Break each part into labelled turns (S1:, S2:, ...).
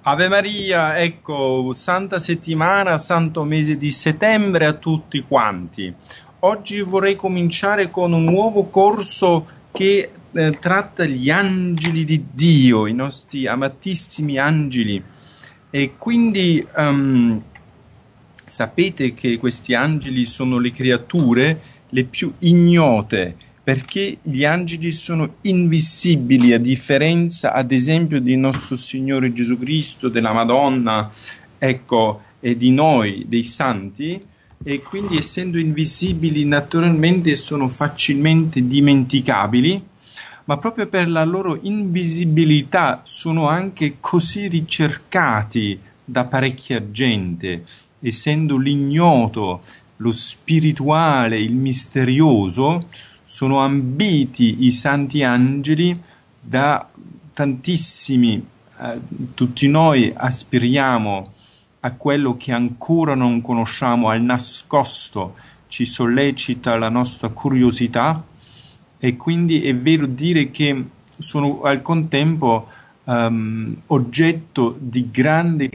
S1: Ave Maria, ecco, Santa Settimana, Santo mese di settembre a tutti quanti. Oggi vorrei cominciare con un nuovo corso che tratta gli angeli di Dio, i nostri amatissimi angeli. E quindi sapete che questi angeli sono le creature le più ignote, perché gli angeli sono invisibili, a differenza, ad esempio, di nostro Signore Gesù Cristo, della Madonna, ecco, e di noi, dei santi, e quindi essendo invisibili naturalmente sono facilmente dimenticabili, ma proprio per la loro invisibilità sono anche così ricercati da parecchia gente, essendo l'ignoto, lo spirituale, il misterioso. Sono ambiti i santi angeli da tantissimi, tutti noi aspiriamo a quello che ancora non conosciamo, al nascosto, ci sollecita la nostra curiosità e quindi è vero dire che sono al contempo oggetto di grande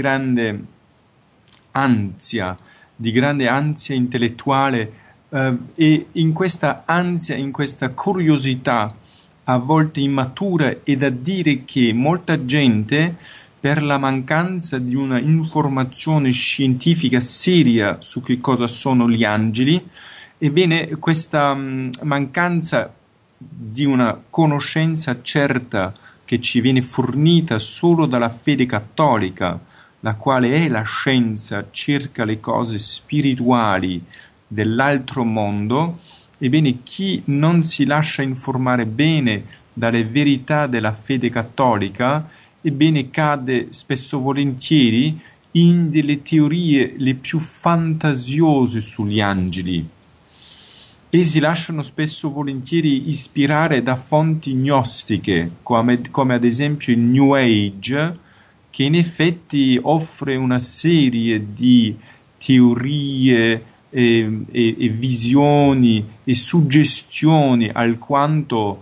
S1: ansia, intellettuale. E in questa ansia, in questa curiosità, a volte immatura, è da dire che molta gente, per la mancanza di una informazione scientifica seria su che cosa sono gli angeli, ebbene questa mancanza di una conoscenza certa che ci viene fornita solo dalla fede cattolica, la quale è la scienza circa le cose spirituali dell'altro mondo, ebbene chi non si lascia informare bene dalle verità della fede cattolica, ebbene cade spesso volentieri in delle teorie le più fantasiose sugli angeli e si lasciano spesso volentieri ispirare da fonti gnostiche, come ad esempio il New Age, che in effetti offre una serie di teorie e visioni e suggestioni alquanto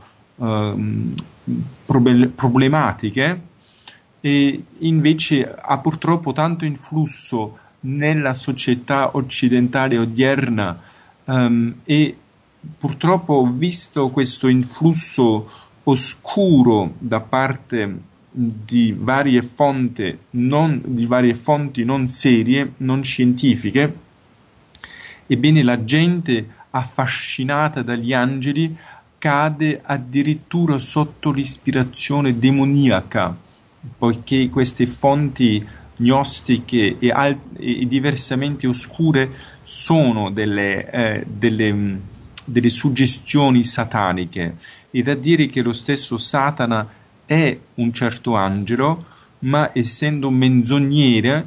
S1: problematiche, e invece ha purtroppo tanto influsso nella società occidentale odierna, e purtroppo, visto questo influsso oscuro da parte di varie fonti non serie, non scientifiche, ebbene la gente affascinata dagli angeli cade addirittura sotto l'ispirazione demoniaca, poiché queste fonti gnostiche e diversamente oscure sono delle suggestioni sataniche. È da dire che lo stesso Satana è un certo angelo, ma essendo menzognero,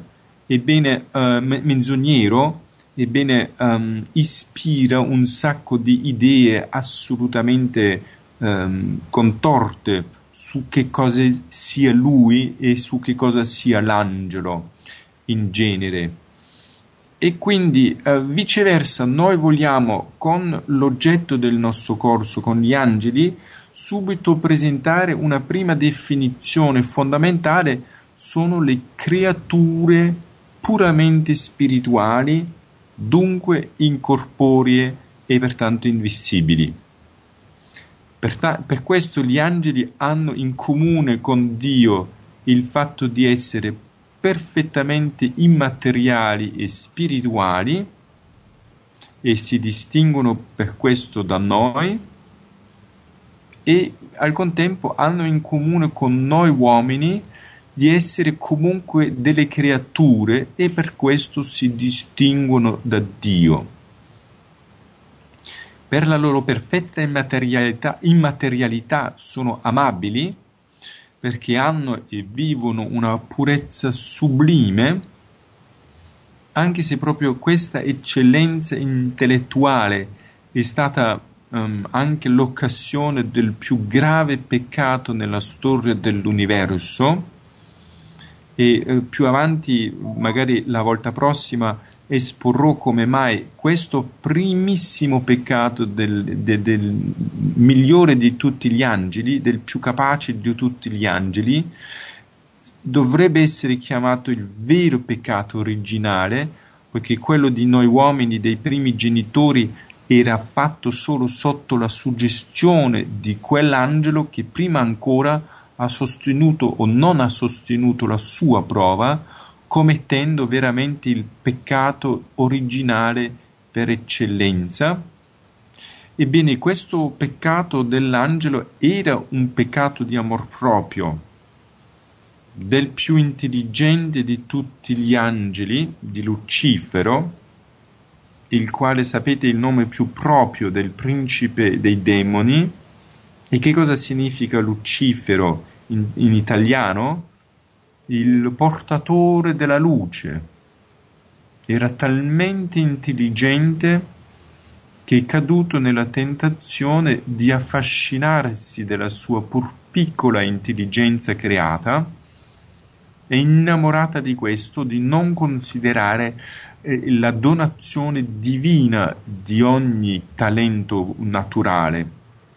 S1: ispira un sacco di idee assolutamente contorte su che cosa sia lui e su che cosa sia l'angelo in genere. E quindi viceversa noi vogliamo, con l'oggetto del nostro corso, con gli angeli, subito presentare una prima definizione fondamentale: sono le creature puramente spirituali, dunque incorporee e pertanto invisibili. Per questo gli angeli hanno in comune con Dio il fatto di essere perfettamente immateriali e spirituali, e si distinguono per questo da noi, e al contempo hanno in comune con noi uomini di essere comunque delle creature, e per questo si distinguono da Dio. Per la loro perfetta immaterialità sono amabili, perché hanno e vivono una purezza sublime, anche se proprio questa eccellenza intellettuale è stata anche l'occasione del più grave peccato nella storia dell'universo. E più avanti, magari la volta prossima, esporrò come mai questo primissimo peccato del migliore di tutti gli angeli, del più capace di tutti gli angeli, dovrebbe essere chiamato il vero peccato originale, poiché quello di noi uomini, dei primi genitori, era fatto solo sotto la suggestione di quell'angelo che prima ancora ha sostenuto o non ha sostenuto la sua prova, commettendo veramente il peccato originale per eccellenza. Ebbene, questo peccato dell'angelo era un peccato di amor proprio, del più intelligente di tutti gli angeli, di Lucifero, il quale sapete il nome più proprio del principe dei demoni. E che cosa significa Lucifero in italiano? Il portatore della luce. Era talmente intelligente che è caduto nella tentazione di affascinarsi della sua pur piccola intelligenza creata, e innamorata di questo, di non considerare la donazione divina di ogni talento naturale.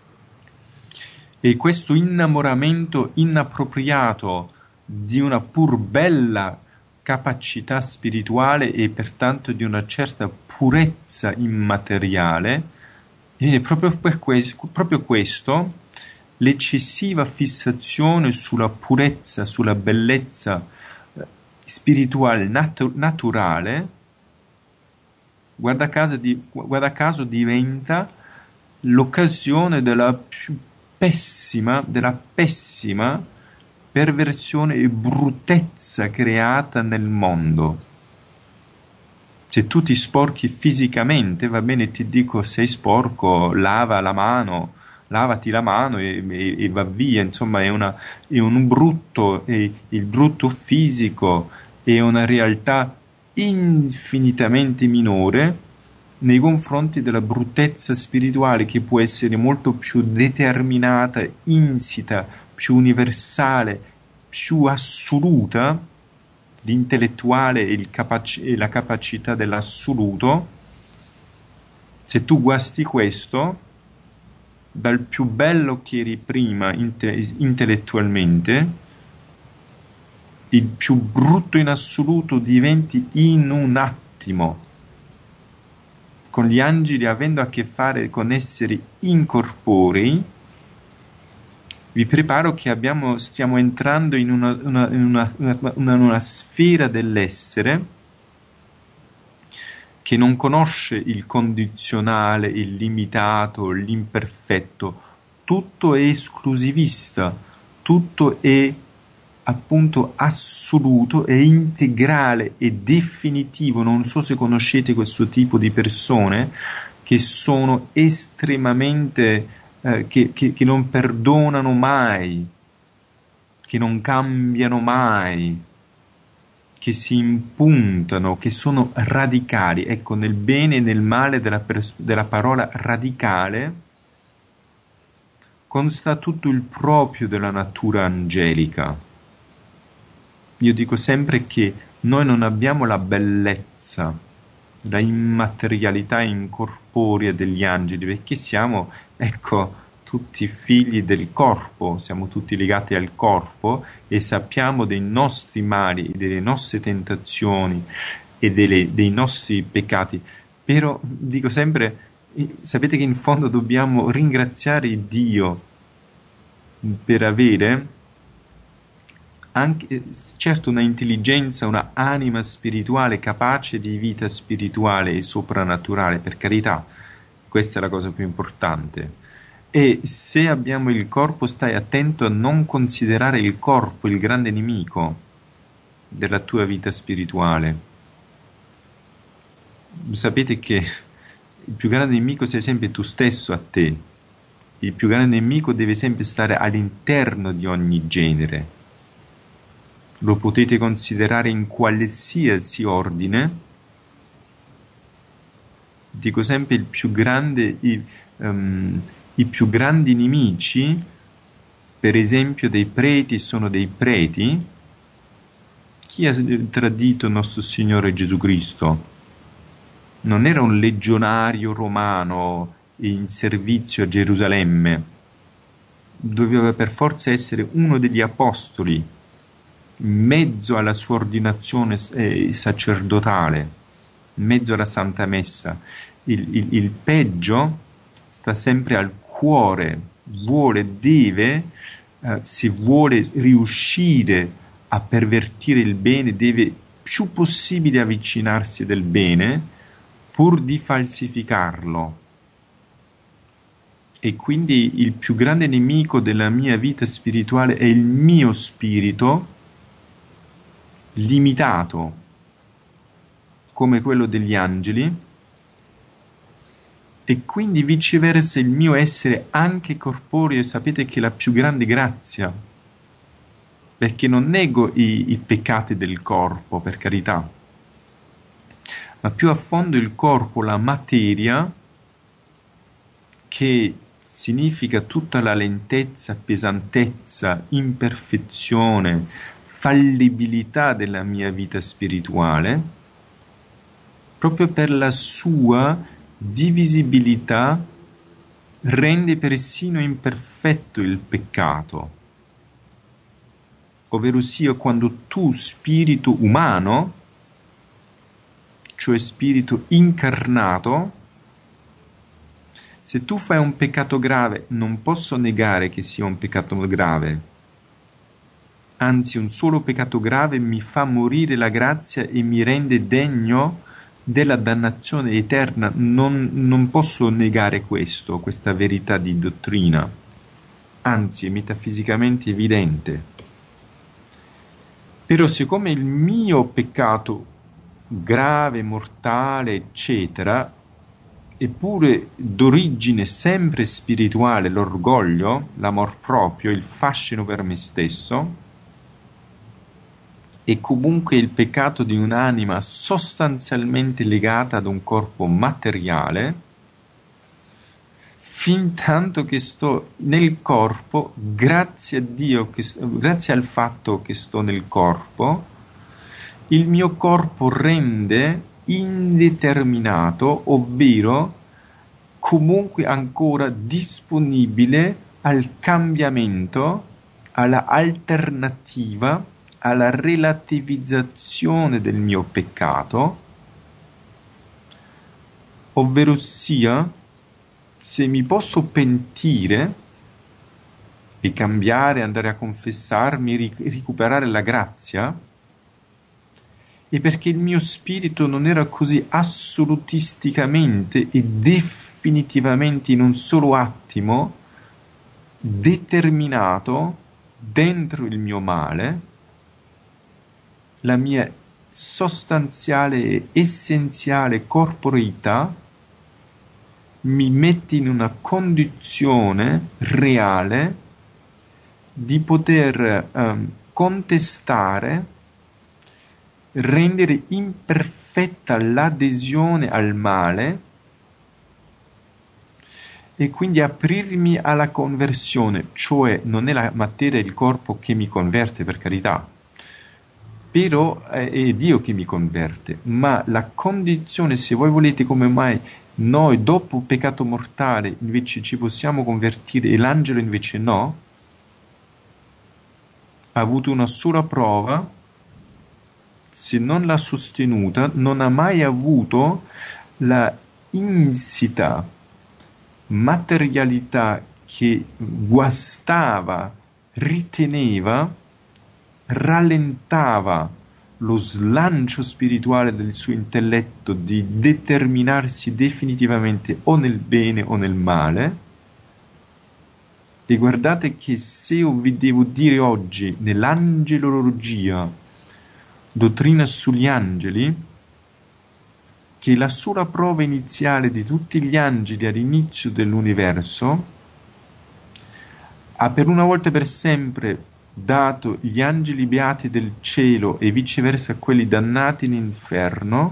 S1: E questo innamoramento inappropriato di una pur bella capacità spirituale e pertanto di una certa purezza immateriale, e proprio questo, l'eccessiva fissazione sulla purezza, sulla bellezza spirituale naturale, guarda caso diventa l'occasione della pessima perversione e bruttezza creata nel mondo. Se tu ti sporchi fisicamente, va bene, ti dico, sei sporco, lavati la mano e va via. Insomma, il brutto fisico è una realtà infinitamente minore nei confronti della bruttezza spirituale, che può essere molto più determinata, insita, più universale, più assoluta, l'intellettuale e la capacità dell'assoluto. Se tu guasti questo, dal più bello che eri prima intellettualmente, il più brutto in assoluto diventi in un attimo. Con gli angeli, avendo a che fare con esseri incorporei, vi preparo che stiamo entrando in una sfera dell'essere che non conosce il condizionale, il limitato, l'imperfetto. Tutto è esclusivista, tutto è appunto assoluto, è integrale, è definitivo. Non so se conoscete questo tipo di persone che sono estremamente che non perdonano mai, che non cambiano mai, che si impuntano, che sono radicali. Ecco, nel bene e nel male della parola radicale consta tutto il proprio della natura angelica. Io dico sempre che noi non abbiamo la bellezza, la immaterialità incorporea degli angeli, perché siamo, tutti figli del corpo, siamo tutti legati al corpo e sappiamo dei nostri mali, delle nostre tentazioni e dei nostri peccati. Però dico sempre, sapete che in fondo dobbiamo ringraziare Dio per avere anche, certo, una intelligenza, una anima spirituale capace di vita spirituale e soprannaturale, per carità, questa è la cosa più importante. E se abbiamo il corpo, stai attento a non considerare il corpo il grande nemico della tua vita spirituale. Sapete che il più grande nemico sei sempre tu stesso a te. Il più grande nemico deve sempre stare all'interno di ogni genere. Lo potete considerare in qualsiasi ordine. Dico sempre i più grandi nemici, per esempio, dei preti sono dei preti. Chi ha tradito il nostro Signore Gesù Cristo? Non era un legionario romano in servizio a Gerusalemme, doveva per forza essere uno degli apostoli. in mezzo alla sua ordinazione sacerdotale, in mezzo alla Santa Messa. Il peggio sta sempre al cuore, se vuole riuscire a pervertire il bene, deve più possibile avvicinarsi del bene pur di falsificarlo. E quindi il più grande nemico della mia vita spirituale è il mio spirito limitato, come quello degli angeli, e quindi viceversa il mio essere anche corporeo. Sapete che è la più grande grazia, perché non nego i peccati del corpo, per carità, ma più a fondo il corpo, la materia, che significa tutta la lentezza, pesantezza, imperfezione, fallibilità della mia vita spirituale, proprio per la sua divisibilità rende persino imperfetto il peccato. Ovverosia, quando tu, spirito umano, cioè spirito incarnato, se tu fai un peccato grave, non posso negare che sia un peccato grave. Anzi, un solo peccato grave mi fa morire la grazia e mi rende degno della dannazione eterna. Non posso negare questa verità di dottrina. Anzi, è metafisicamente evidente. Però siccome il mio peccato grave, mortale, eccetera, eppure d'origine sempre spirituale, l'orgoglio, l'amor proprio, il fascino per me stesso, e comunque il peccato di un'anima sostanzialmente legata ad un corpo materiale, fin tanto che sto nel corpo, grazie a Dio, grazie al fatto che sto nel corpo, il mio corpo rende indeterminato, ovvero comunque ancora disponibile al cambiamento, alla alternativa, alla relativizzazione del mio peccato, ovverosia, se mi posso pentire e cambiare, andare a confessarmi, recuperare la grazia, e perché il mio spirito non era così assolutisticamente e definitivamente in un solo attimo determinato dentro il mio male, la mia sostanziale e essenziale corporeità mi mette in una condizione reale di poter contestare, rendere imperfetta l'adesione al male e quindi aprirmi alla conversione, cioè non è la materia e il corpo che mi converte, per carità, però è Dio che mi converte, ma la condizione, se voi volete, come mai noi dopo peccato mortale invece ci possiamo convertire e l'angelo invece no, ha avuto una sola prova. Se non l'ha sostenuta, non ha mai avuto la insita materialità che guastava, riteneva, rallentava lo slancio spirituale del suo intelletto di determinarsi definitivamente o nel bene o nel male. E guardate che se io vi devo dire oggi nell'angelologia, dottrina sugli angeli, che la sola prova iniziale di tutti gli angeli all'inizio dell'universo ha per una volta per sempre dato gli angeli beati del cielo e viceversa quelli dannati in inferno.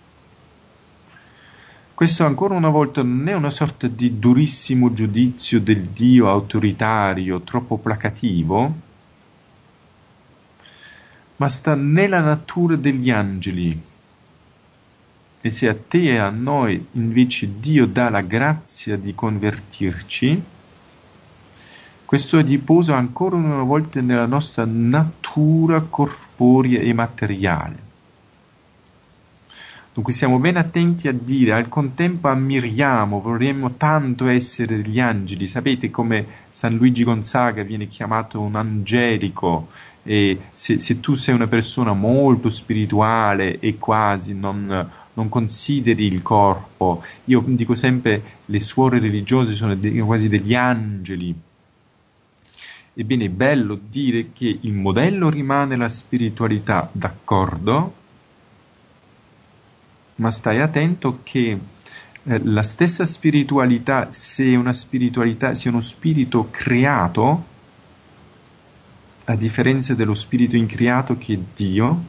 S1: Questo ancora una volta non è una sorta di durissimo giudizio del Dio autoritario, troppo placativo, ma sta nella natura degli angeli. E se a te e a noi invece Dio dà la grazia di convertirci, Questo è diffuso ancora una volta nella nostra natura corporea e materiale. Dunque siamo ben attenti a dire, al contempo ammiriamo, vorremmo tanto essere degli angeli. Sapete come San Luigi Gonzaga viene chiamato un angelico, e se tu sei una persona molto spirituale e quasi non consideri il corpo, io dico sempre le suore religiose sono quasi degli angeli. Ebbene, è bello dire che il modello rimane la spiritualità, d'accordo? Ma stai attento che la stessa spiritualità, se una spiritualità, sia uno spirito creato, a differenza dello spirito increato che è Dio,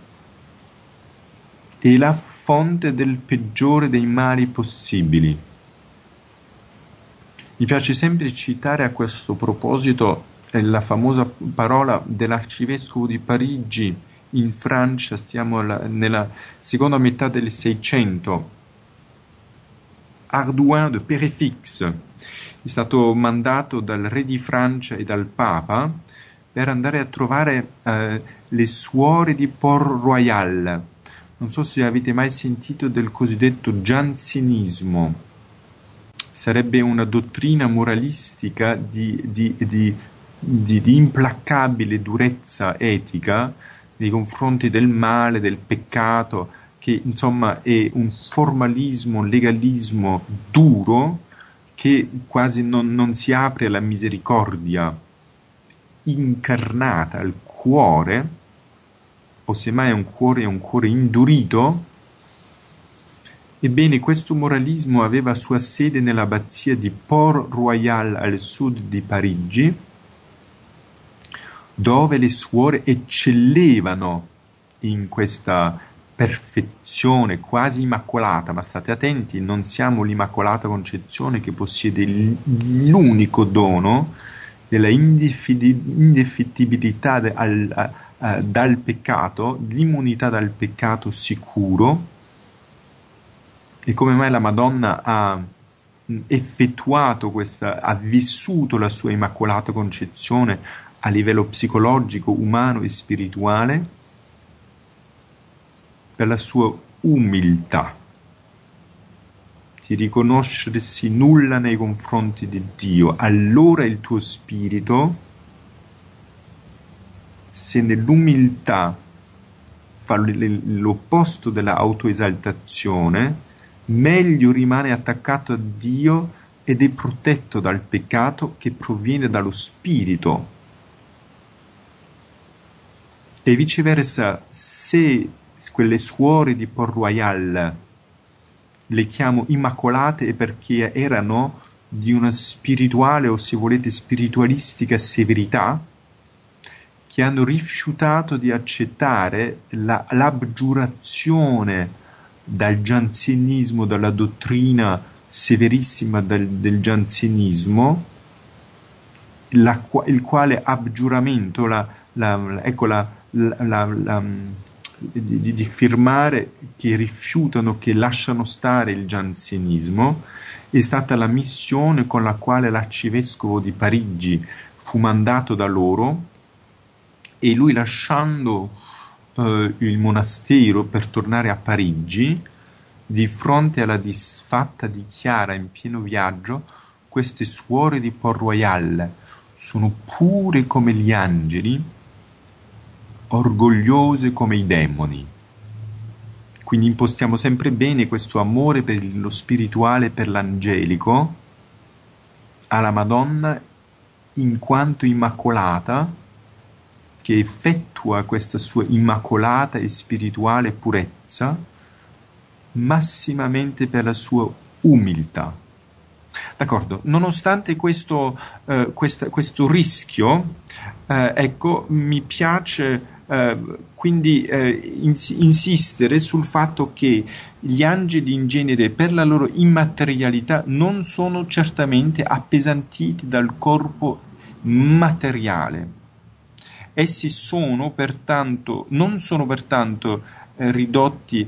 S1: è la fonte del peggiore dei mali possibili. Mi piace sempre citare a questo proposito la famosa parola dell'arcivescovo di Parigi in Francia, stiamo nella seconda metà del 600, Ardouin de Péréfixe, è stato mandato dal re di Francia e dal Papa per andare a trovare le suore di Port-Royal. Non so se avete mai sentito del cosiddetto giansenismo. Sarebbe una dottrina moralistica di implacabile durezza etica nei confronti del male, del peccato, che insomma è un formalismo, un legalismo duro che quasi non si apre alla misericordia incarnata al cuore, o semmai è un cuore indurito. Ebbene, questo moralismo aveva sua sede nell'abbazia di Port-Royal al sud di Parigi, dove le suore eccellevano in questa perfezione quasi immacolata, ma state attenti, non siamo l'Immacolata Concezione che possiede l'unico dono della indefettibilità dal peccato, l'immunità dal peccato sicuro. E come mai la Madonna ha effettuato ha vissuto la sua Immacolata Concezione a livello psicologico, umano e spirituale? Per la sua umiltà, di riconoscersi nulla nei confronti di Dio. Allora il tuo spirito, se nell'umiltà fa l'opposto della autoesaltazione, meglio rimane attaccato a Dio ed è protetto dal peccato che proviene dallo spirito. E viceversa, se quelle suore di Port-Royal le chiamo immacolate è perché erano di una spirituale, o se volete spiritualistica severità, che hanno rifiutato di accettare l'abgiurazione dal giansenismo, dalla dottrina severissima del giansenismo, il quale abgiuramento, di firmare che rifiutano, che lasciano stare il giansenismo, è stata la missione con la quale l'arcivescovo di Parigi fu mandato da loro, e lui, lasciando il monastero per tornare a Parigi, di fronte alla disfatta di Chiara in pieno viaggio, queste suore di Port-Royal sono pure come gli angeli, orgogliose come i demoni. Quindi impostiamo sempre bene questo amore per lo spirituale, per l'angelico, alla Madonna in quanto immacolata, che effettua questa sua immacolata e spirituale purezza massimamente per la sua umiltà. D'accordo? Nonostante questo rischio, ecco, mi piace quindi insistere sul fatto che gli angeli in genere, per la loro immaterialità, non sono certamente appesantiti dal corpo materiale. Essi non sono pertanto ridotti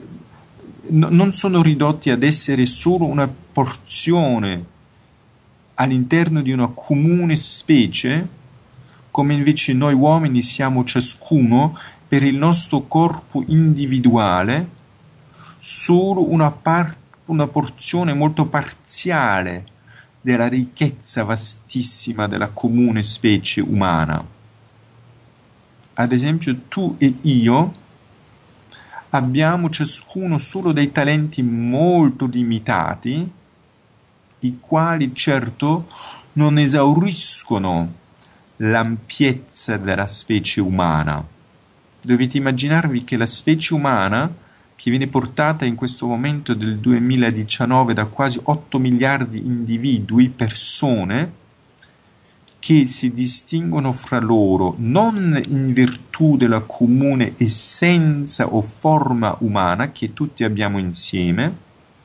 S1: ad essere solo una porzione all'interno di una comune specie, come invece noi uomini siamo ciascuno per il nostro corpo individuale solo una porzione molto parziale della ricchezza vastissima della comune specie umana. Ad esempio, tu e io abbiamo ciascuno solo dei talenti molto limitati, i quali certo non esauriscono l'ampiezza della specie umana. Dovete immaginarvi che la specie umana, che viene portata in questo momento del 2019 da quasi 8 miliardi di individui, persone, che si distinguono fra loro non in virtù della comune essenza o forma umana che tutti abbiamo insieme,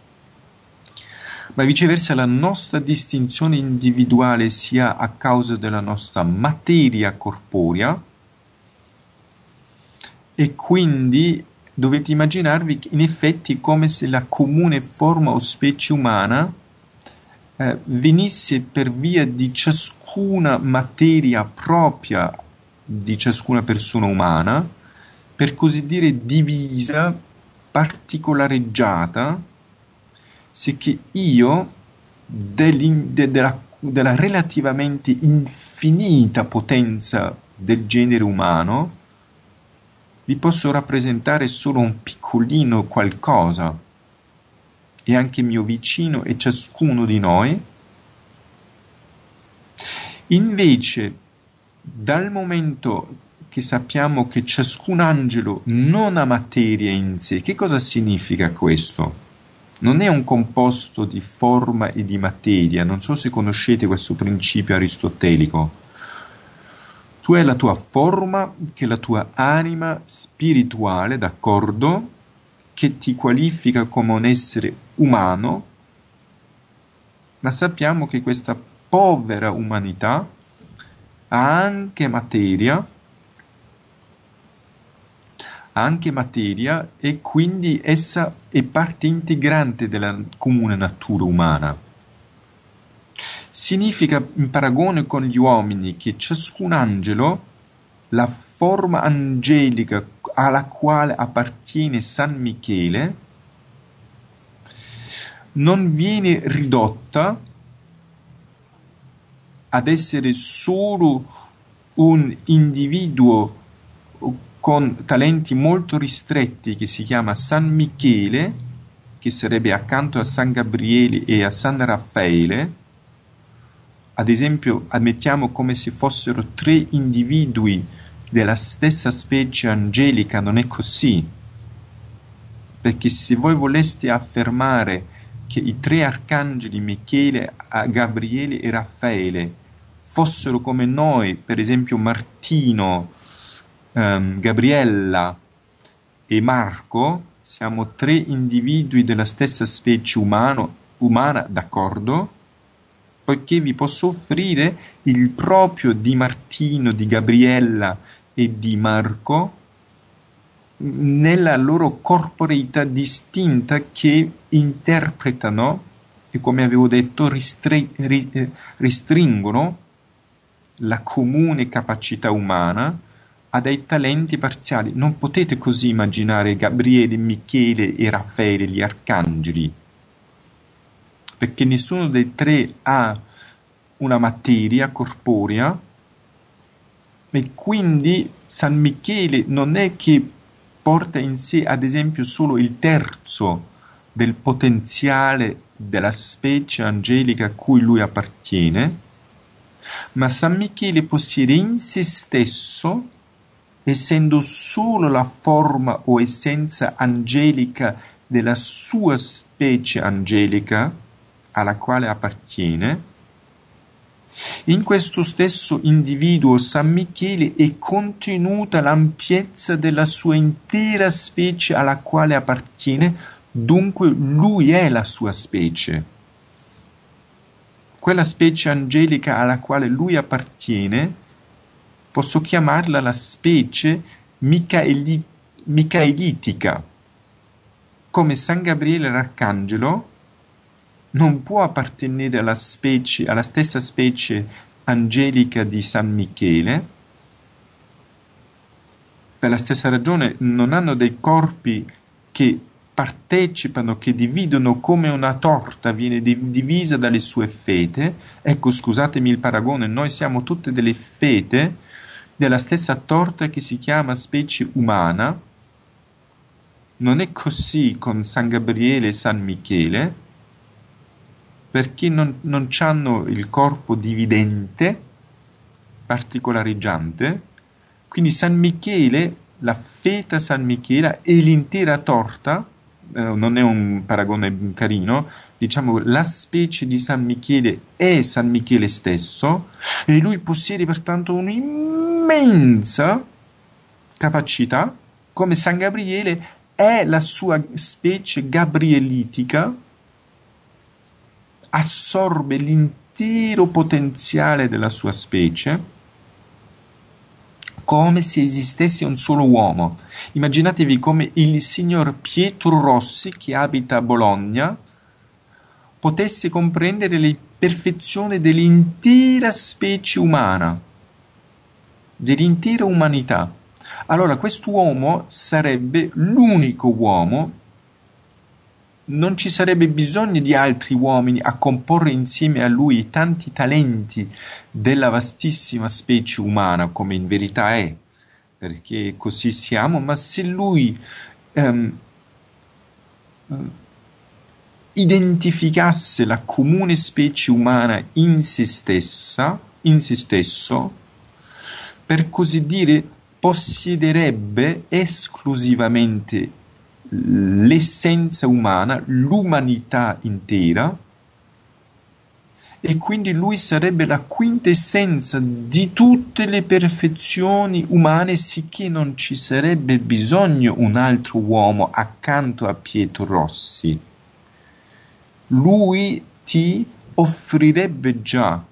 S1: ma viceversa la nostra distinzione individuale sia a causa della nostra materia corporea, e quindi dovete immaginarvi che in effetti come se la comune forma o specie umana venisse per via di ciascuna materia propria di ciascuna persona umana, per così dire divisa, particolareggiata, sicché io della relativamente infinita potenza del genere umano vi posso rappresentare solo un piccolino qualcosa, e anche mio vicino e ciascuno di noi. Invece, dal momento che sappiamo che ciascun angelo non ha materia in sé, che cosa significa questo? Non è un composto di forma e di materia, non so se conoscete questo principio aristotelico. Tu hai la tua forma, che è la tua anima spirituale, d'accordo, che ti qualifica come un essere umano, ma sappiamo che questa povera umanità ha anche materia, e quindi essa è parte integrante della comune natura umana. Significa, in paragone con gli uomini, che ciascun angelo, la forma angelica alla quale appartiene San Michele, non viene ridotta ad essere solo un individuo con talenti molto ristretti che si chiama San Michele, che sarebbe accanto a San Gabriele e a San Raffaele. Ad esempio, ammettiamo come se fossero 3 individui della stessa specie angelica. Non è così, perché se voi voleste affermare che i 3 arcangeli Michele, Gabriele e Raffaele fossero come noi, per esempio Martino, Gabriella e Marco, siamo 3 individui della stessa specie umana, d'accordo? Poiché vi posso offrire il proprio di Martino, di Gabriella e di Marco nella loro corporeità distinta, che interpretano e, come avevo detto, restringono la comune capacità umana a dei talenti parziali. Non potete così immaginare Gabriele, Michele e Raffaele, gli arcangeli, perché nessuno dei 3 ha una materia corporea, e quindi San Michele non è che porta in sé, ad esempio, solo il terzo del potenziale della specie angelica a cui lui appartiene, ma San Michele possiede in se stesso, essendo solo la forma o essenza angelica della sua specie angelica alla quale appartiene, in questo stesso individuo San Michele è contenuta l'ampiezza della sua intera specie alla quale appartiene, dunque lui è la sua specie. Quella specie angelica alla quale lui appartiene, posso chiamarla la specie micaelitica, come San Gabriele l'arcangelo non può appartenere alla stessa specie angelica di San Michele. Per la stessa ragione non hanno dei corpi che partecipano, che dividono come una torta viene divisa dalle sue fete. Ecco, scusatemi il paragone, noi siamo tutte delle fete della stessa torta che si chiama specie umana. Non è così con San Gabriele e San Michele, perché non hanno il corpo dividente, particolareggiante. Quindi San Michele, la feta San Michele e l'intera torta, non è un paragone carino, diciamo la specie di San Michele è San Michele stesso, e lui possiede pertanto un'immensa capacità, come San Gabriele è la sua specie gabrielitica, assorbe l'intero potenziale della sua specie, come se esistesse un solo uomo. Immaginatevi come il signor Pietro Rossi, che abita a Bologna, potesse comprendere le perfezioni dell'intera specie umana, dell'intera umanità. Allora quest'uomo sarebbe l'unico uomo, non ci sarebbe bisogno di altri uomini a comporre insieme a lui i tanti talenti della vastissima specie umana, come in verità è, perché così siamo. Ma se lui identificasse la comune specie umana in se stesso, per così dire, possiederebbe esclusivamente l'essenza umana, l'umanità intera, e quindi lui sarebbe la quintessenza di tutte le perfezioni umane, sicché non ci sarebbe bisogno un altro uomo accanto a Pietro Rossi. Lui ti offrirebbe già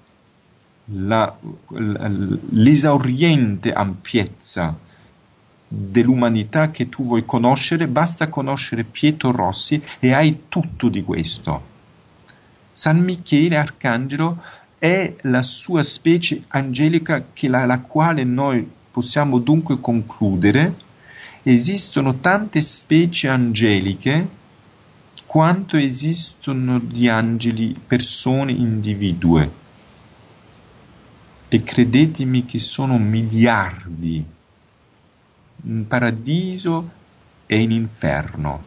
S1: l'esauriente ampiezza dell'umanità che tu vuoi conoscere. Basta conoscere Pietro Rossi e hai tutto di questo. San Michele Arcangelo è la sua specie angelica, la quale noi possiamo dunque concludere: esistono tante specie angeliche quanto esistono di angeli persone individue, e credetemi che sono miliardi in paradiso e in inferno.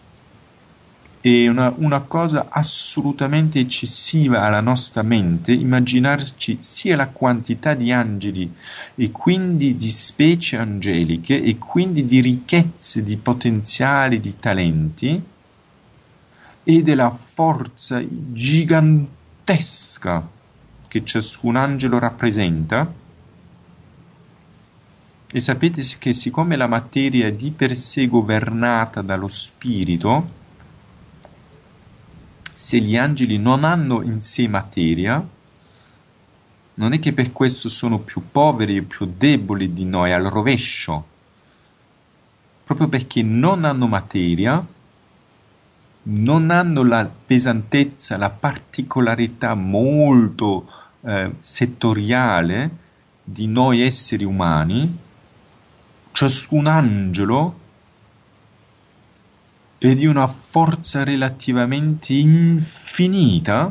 S1: È una cosa assolutamente eccessiva alla nostra mente immaginarci sia la quantità di angeli e quindi di specie angeliche e quindi di ricchezze, di potenziali, di talenti e della forza gigantesca che ciascun angelo rappresenta. E sapete che siccome la materia è di per sé governata dallo spirito, se gli angeli non hanno in sé materia, non è che per questo sono più poveri e più deboli di noi, al rovescio. Proprio perché non hanno materia, non hanno la pesantezza, la particolarità molto settoriale di noi esseri umani. Ciascun angelo è di una forza relativamente infinita,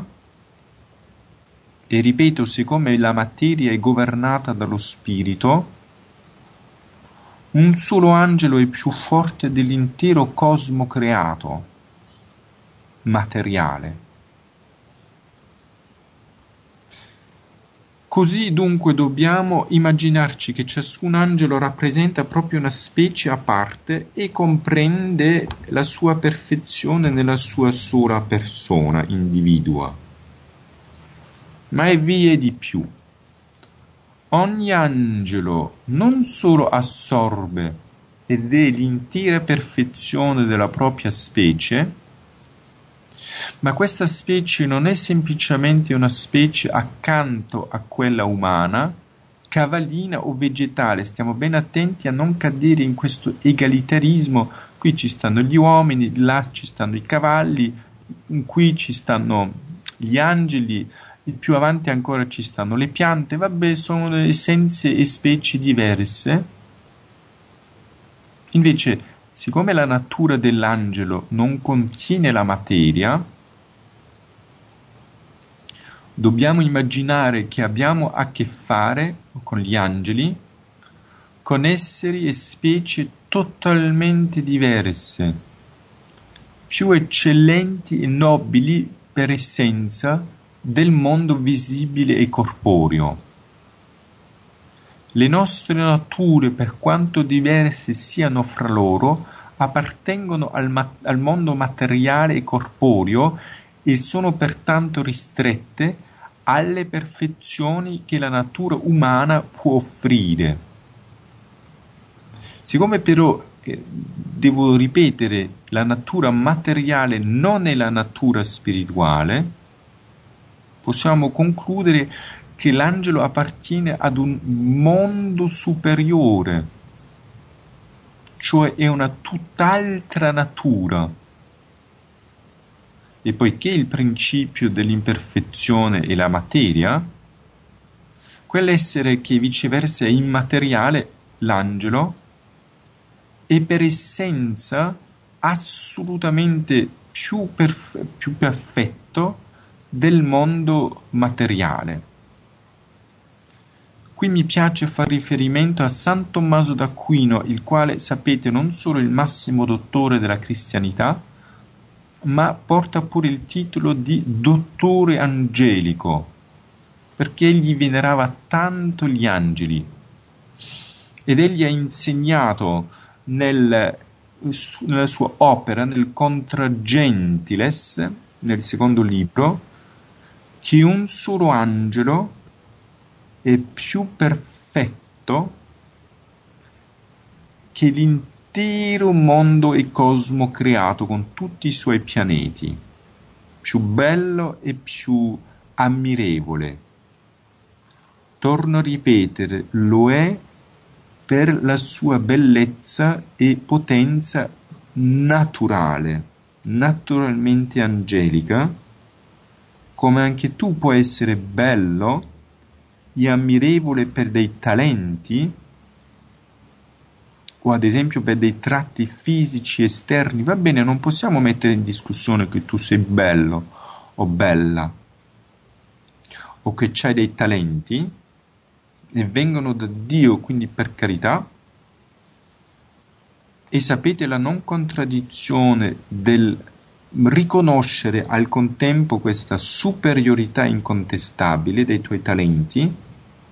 S1: e ripeto, siccome la materia è governata dallo spirito, un solo angelo è più forte dell'intero cosmo creato, materiale. Così dunque dobbiamo immaginarci che ciascun angelo rappresenta proprio una specie a parte e comprende la sua perfezione nella sua sola persona, individua. Ma è vi è di più. Ogni angelo non solo assorbe ed è l'intera perfezione della propria specie, ma questa specie non è semplicemente una specie accanto a quella umana, cavallina o vegetale. Stiamo ben attenti a non cadere in questo egalitarismo. Qui ci stanno gli uomini, là ci stanno i cavalli, qui ci stanno gli angeli, e più avanti ancora ci stanno le piante, vabbè, sono essenze e specie diverse. Invece, siccome la natura dell'angelo non contiene la materia, dobbiamo immaginare che abbiamo a che fare con gli angeli, con esseri e specie totalmente diverse, più eccellenti e nobili per essenza del mondo visibile e corporeo. Le nostre nature, per quanto diverse siano fra loro, appartengono al mondo materiale e corporeo e sono pertanto ristrette alle perfezioni che la natura umana può offrire. Siccome però, devo ripetere, la natura materiale non è la natura spirituale, possiamo concludere che l'angelo appartiene ad un mondo superiore, cioè è una tutt'altra natura. E poiché il principio dell'imperfezione è la materia, quell'essere che viceversa è immateriale, l'angelo, è per essenza assolutamente più perfetto del mondo materiale. Qui mi piace fare riferimento a San Tommaso d'Aquino, il quale, sapete, non solo è il massimo dottore della cristianità, ma porta pure il titolo di dottore angelico, perché egli venerava tanto gli angeli. Ed egli ha insegnato nella sua opera, nel Contra Gentiles, nel secondo libro, che un solo angelo è più perfetto che l'intero mondo e cosmo creato con tutti i suoi pianeti, più bello e più ammirevole. Torno a ripetere, lo è per la sua bellezza e potenza naturale, naturalmente angelica, come anche tu puoi essere bello e ammirevole per dei talenti, o ad esempio per dei tratti fisici esterni. Va bene, non possiamo mettere in discussione che tu sei bello o bella, o che c'hai dei talenti, e vengono da Dio, quindi per carità. E sapete la non contraddizione del riconoscere al contempo questa superiorità incontestabile dei tuoi talenti,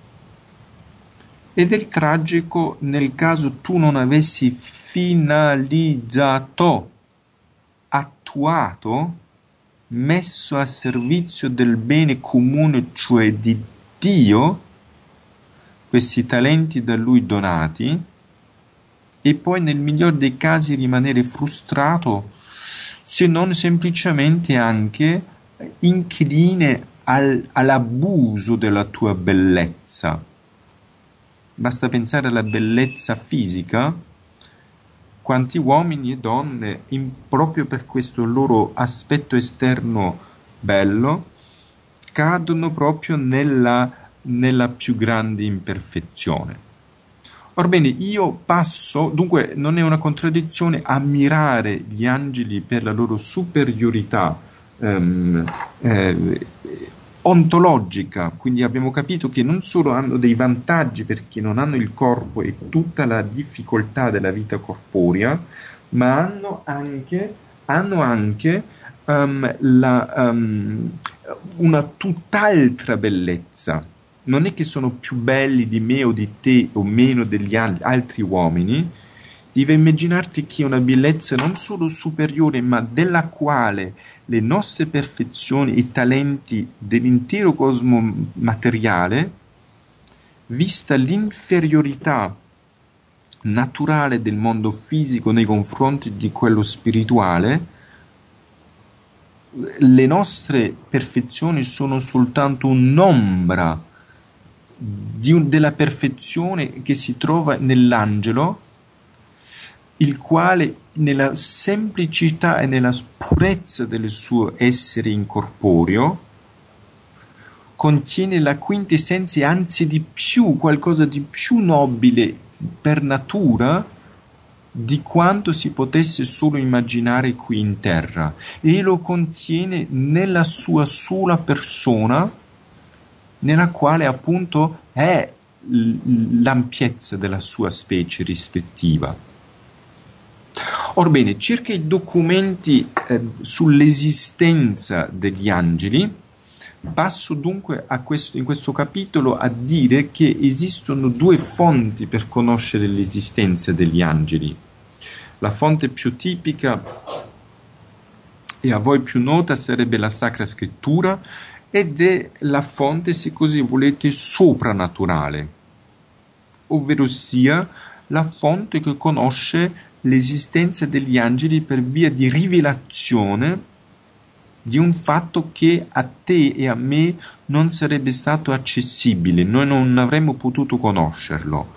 S1: ed è tragico nel caso tu non avessi finalizzato, attuato, messo a servizio del bene comune, cioè di Dio, questi talenti da Lui donati, e poi nel miglior dei casi rimanere frustrato, se non semplicemente anche incline all'abuso della tua bellezza. Basta pensare alla bellezza fisica, quanti uomini e donne, proprio per questo loro aspetto esterno bello, cadono proprio nella più grande imperfezione. Orbene, io passo, dunque non è una contraddizione ammirare gli angeli per la loro superiorità ontologica, quindi abbiamo capito che non solo hanno dei vantaggi perché non hanno il corpo e tutta la difficoltà della vita corporea, ma hanno anche una tutt'altra bellezza. Non è che sono più belli di me o di te o meno degli altri uomini. Devi immaginarti che è una bellezza non solo superiore, ma della quale le nostre perfezioni e talenti dell'intero cosmo materiale, vista l'inferiorità naturale del mondo fisico nei confronti di quello spirituale, le nostre perfezioni sono soltanto un'ombra della perfezione che si trova nell'angelo, il quale nella semplicità e nella purezza del suo essere incorporeo contiene la quintessenza, anzi di più, qualcosa di più nobile per natura di quanto si potesse solo immaginare qui in terra, e lo contiene nella sua sola persona, nella quale appunto è l'ampiezza della sua specie rispettiva. Orbene, circa i documenti sull'esistenza degli angeli, passo dunque in questo capitolo a dire che esistono due fonti per conoscere l'esistenza degli angeli. La fonte più tipica e a voi più nota sarebbe la Sacra Scrittura, ed è la fonte, se così volete, soprannaturale, ovvero sia la fonte che conosce l'esistenza degli angeli per via di rivelazione di un fatto che a te e a me non sarebbe stato accessibile, noi non avremmo potuto conoscerlo.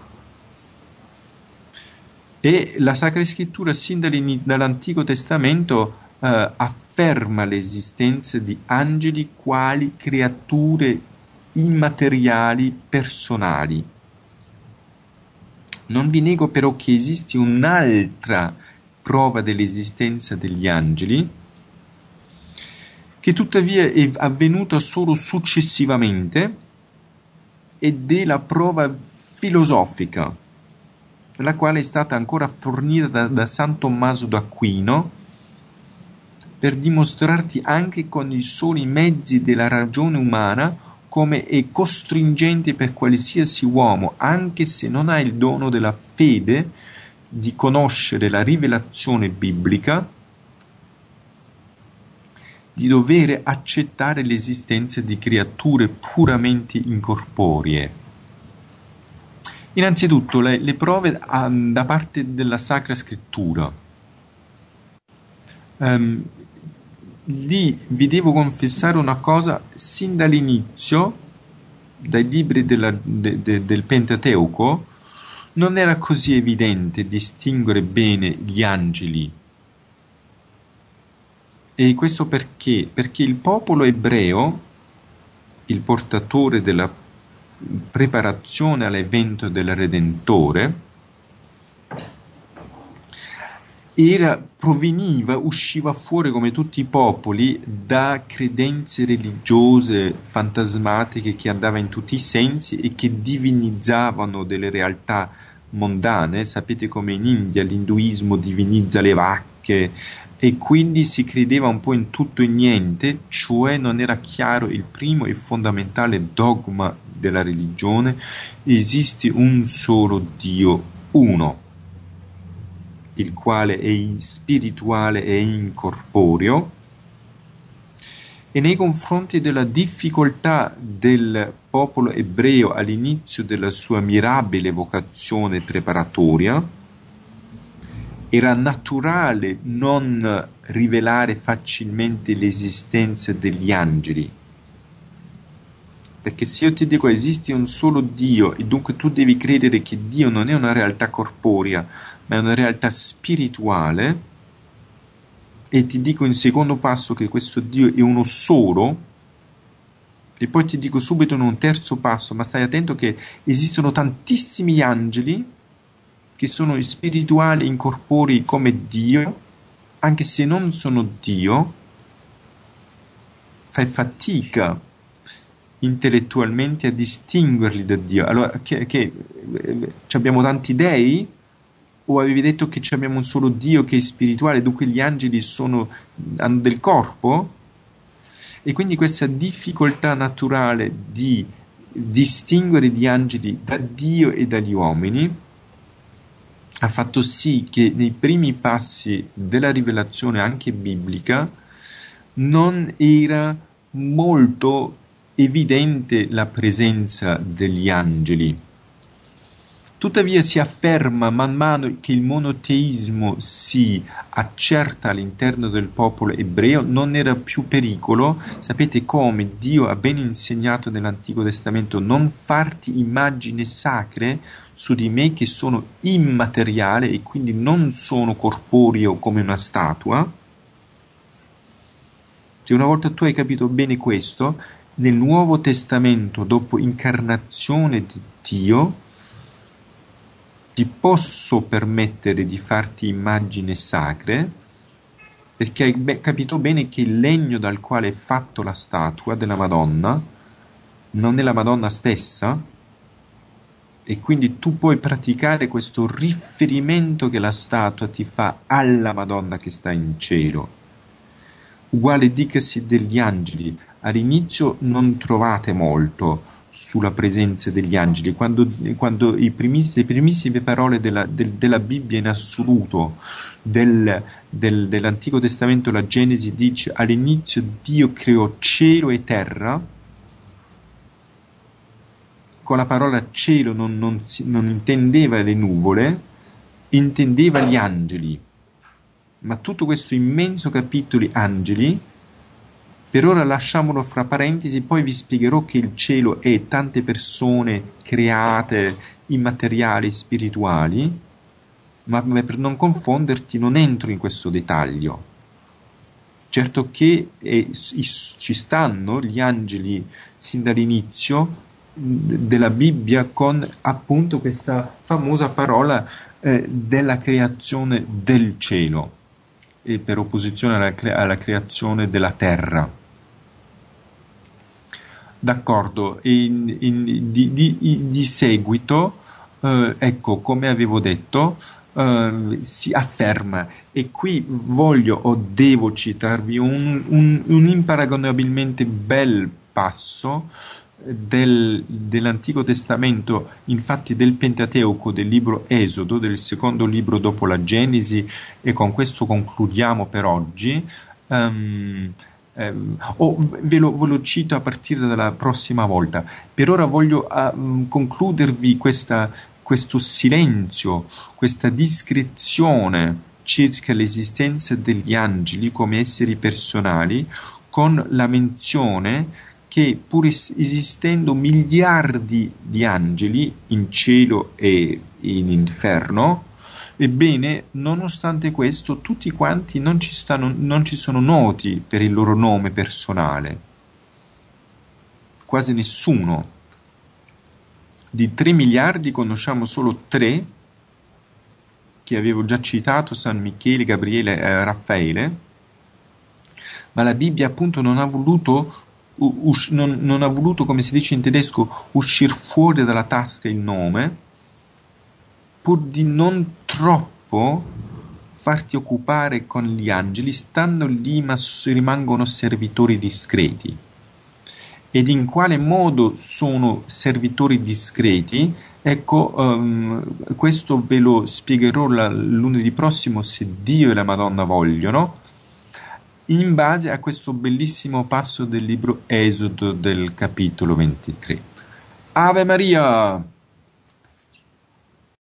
S1: E la Sacra Scrittura, sin dall'Antico Testamento, afferma l'esistenza di angeli quali creature immateriali personali. Non vi nego però che esiste un'altra prova dell'esistenza degli angeli, che tuttavia è avvenuta solo successivamente, ed è la prova filosofica, la quale è stata ancora fornita da San Tommaso d'Aquino, per dimostrarti anche con i soli mezzi della ragione umana come è costringente per qualsiasi uomo, anche se non ha il dono della fede, di conoscere la rivelazione biblica, di dover accettare l'esistenza di creature puramente incorporee. Innanzitutto le prove da parte della Sacra Scrittura. Lì vi devo confessare una cosa: sin dall'inizio, dai libri del Pentateuco, non era così evidente distinguere bene gli angeli. E questo perché? Perché il popolo ebreo, il portatore della preparazione all'evento del Redentore, usciva fuori come tutti i popoli da credenze religiose fantasmatiche che andavano in tutti i sensi e che divinizzavano delle realtà mondane. Sapete come in India l'induismo divinizza le vacche, e quindi si credeva un po' in tutto e niente, cioè non era chiaro il primo e fondamentale dogma della religione: esiste un solo Dio, uno, il quale è spirituale e incorporeo. E nei confronti della difficoltà del popolo ebreo all'inizio della sua mirabile vocazione preparatoria, era naturale non rivelare facilmente l'esistenza degli angeli. Perché se io ti dico esiste un solo Dio e dunque tu devi credere che Dio non è una realtà corporea, ma è una realtà spirituale, e ti dico in secondo passo che questo Dio è uno solo, e poi ti dico subito in un terzo passo, ma stai attento che esistono tantissimi angeli che sono spirituali, incorporei come Dio, anche se non sono Dio, fai fatica intellettualmente a distinguerli da Dio. Allora, abbiamo tanti dei? O avevi detto che abbiamo un solo Dio che è spirituale, dunque gli angeli hanno del corpo? E quindi questa difficoltà naturale di distinguere gli angeli da Dio e dagli uomini ha fatto sì che nei primi passi della rivelazione anche biblica non era molto evidente la presenza degli angeli. Tuttavia si afferma man mano che il monoteismo si accerta all'interno del popolo ebreo, non era più pericolo. Sapete come Dio ha ben insegnato nell'Antico Testamento: non farti immagini sacre su di me che sono immateriale e quindi non sono corporeo come una statua. Se una volta tu hai capito bene questo, nel Nuovo Testamento, dopo incarnazione di Dio, ti posso permettere di farti immagini sacre, perché hai capito bene che il legno dal quale è fatto la statua della Madonna non è la Madonna stessa, e quindi tu puoi praticare questo riferimento che la statua ti fa alla Madonna che sta in cielo. Uguale dicasi degli angeli. All'inizio non trovate molto sulla presenza degli angeli, quando le primissime parole della Bibbia in assoluto, dell'Antico Testamento, la Genesi dice: all'inizio Dio creò cielo e terra. Con la parola cielo non intendeva le nuvole, intendeva gli angeli. Ma tutto questo immenso capitolo angeli, per ora lasciamolo fra parentesi, poi vi spiegherò che il cielo è tante persone create, immateriali, spirituali, ma per non confonderti non entro in questo dettaglio. Certo che ci stanno gli angeli sin dall'inizio della Bibbia, con appunto questa famosa parola della creazione del cielo, e per opposizione alla creazione della terra. D'accordo, di seguito, ecco, come avevo detto, si afferma, e qui voglio o devo citarvi un imparagonabilmente bel passo dell'Antico Testamento, infatti del Pentateuco, del libro Esodo, del secondo libro dopo la Genesi, e con questo concludiamo per oggi. Ve lo cito a partire dalla prossima volta. Per ora voglio concludervi questo silenzio, questa discrezione circa l'esistenza degli angeli come esseri personali, con la menzione che pur esistendo miliardi di angeli in cielo e in inferno, ebbene, nonostante questo, tutti quanti non ci sono noti per il loro nome personale. Quasi nessuno. Di 3 miliardi conosciamo solo 3, che avevo già citato: San Michele, Gabriele e Raffaele, ma la Bibbia appunto non ha voluto, come si dice in tedesco, uscire fuori dalla tasca il nome, pur di non troppo farti occupare con gli angeli. Stanno lì ma rimangono servitori discreti. Ed in quale modo sono servitori discreti? Ecco, questo ve lo spiegherò lunedì prossimo, se Dio e la Madonna vogliono, in base a questo bellissimo passo del libro Esodo del capitolo 23. Ave Maria!